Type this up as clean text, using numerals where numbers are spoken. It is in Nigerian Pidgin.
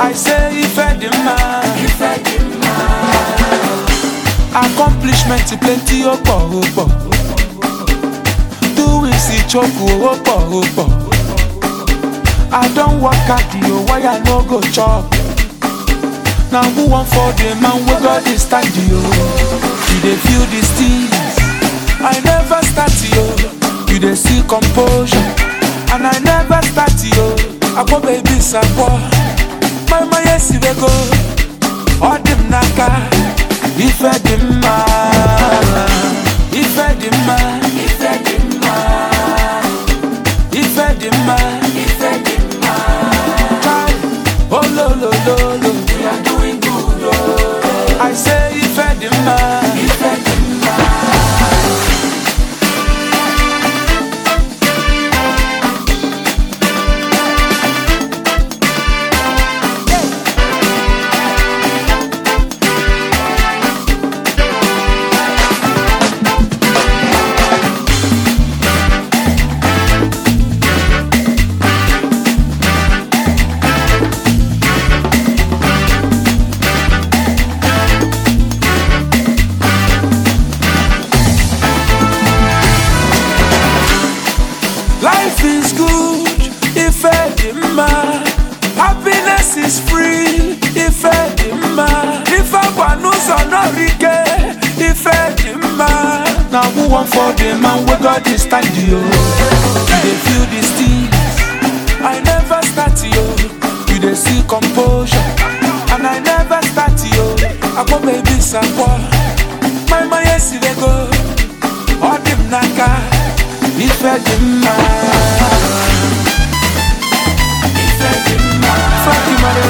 I say if I demand, accomplishment plenty opo. Do we see choku opo. I don't work at you, why I no go chop? Now who want for the man we got this time to you? You dey feel these things, I never start you. You dey see composure, and I never start you. I go baby support, my yes we go. All them naka, if I demand, if I demand, if I demand, if I demand, if I demand. Oh lo lo lo lo, we are doing good. Oh. I say if I demand, if I life is good if I demand. Happiness is free if I demand. If I want no sonorike, if I demand. Now who want for the man we got this time to you? You dey feel these things, I never start you. You dey see composure, and I never start you. I go baby support, my yes they go. All them naka. If I demand, if I demand,